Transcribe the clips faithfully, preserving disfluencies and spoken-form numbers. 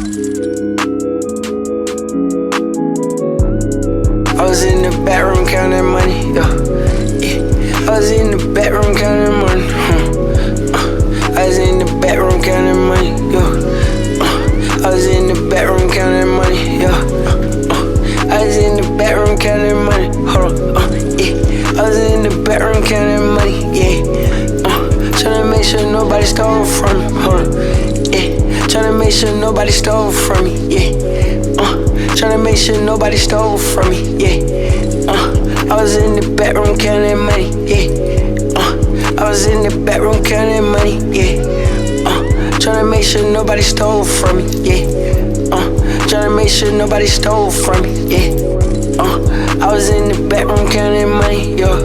I was in the bathroom counting money, yeah. yeah. I was in the bathroom counting money, huh. uh, I was in the bathroom counting money, yeah. uh, I was in the bathroom counting money, yeah. uh, uh, I was in the bathroom counting money, hold on, uh, yeah. I was in the bathroom counting money, yeah. uh, Tryna make sure nobody stole from me, hold on, yeah. Tryna make sure nobody stole from me, yeah. uh, Tryna make sure nobody stole from me, yeah. Uh, I was in the bedroom counting money, yeah. Uh, I was in the bedroom counting money, yeah. Uh, tryna make sure nobody stole from me, yeah. Uh, tryna make sure nobody stole from me, yeah. Uh, I was in the bedroom counting money, yeah.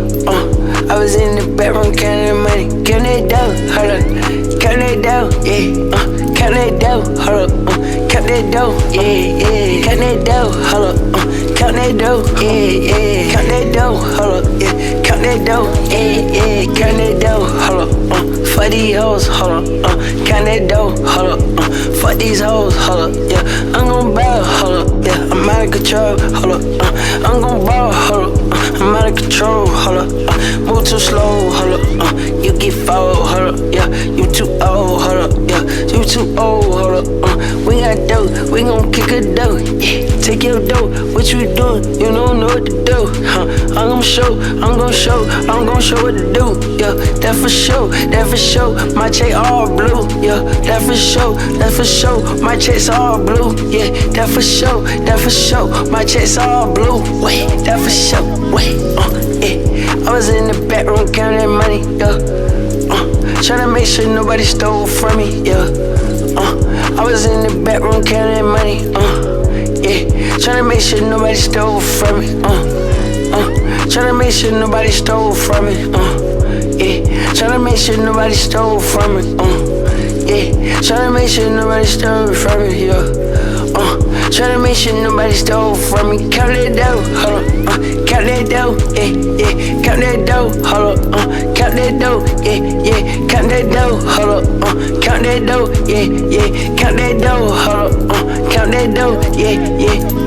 Uh, I was in the bedroom counting money, count it down, hold up, count it down, yeah. Uh, count it down, hold up. Uh, Count that dough, yeah, yeah. Count that dough, hold up. Uh, count that dough, yeah, yeah. Count that dough, hold up, yeah. Count that dough, yeah, yeah. Count that dough, hold up. Uh, fuck these hoes, hold up. Uh, count that dough, hold up. Uh, fuck these hoes, hold up, yeah. I'm gon' ball, hold up, yeah. I'm out of control, hold up. Uh, I'm gon' ball, hold up. Uh, I'm out of control, hold up. Uh, move too slow, hold up. Uh, you get fouled, hold up, yeah. You too old, hold up, yeah. You too old, hold up. Uh, we got dough, we gon' kick a dough, yeah. Take your dough, what you doing? You don't know what to do, huh? I'm gon' show, I'm gon' show, I'm gon' show what to do, yeah. That for sure, that for sure. My check all blue, yeah. That for sure, that for sure. My checks all blue, yeah. That for sure, that for sure. My checks all blue, wait, that for sure, wait, uh, yeah. I was in the bedroom counting money, yeah. Uh, tryna make sure nobody stole from me, yeah. Uh, I was in the bedroom counting money, uh, yeah. Tryna make sure nobody stole from me, uh, uh. Tryna make sure nobody stole from me, uh, yeah. Tryna make sure nobody stole from me, uh, yeah. Tryna make sure nobody stole from me, yeah. Uh, tryna make sure nobody stole from me. Count that dough, hold up, uh, count that dough, yeah, yeah. Count that dough, hold up, uh, count that dough, yeah, yeah. Count that dough, hold up, uh, count that dough, yeah, yeah. Count that dough, hold up, uh, count that dough, yeah, yeah.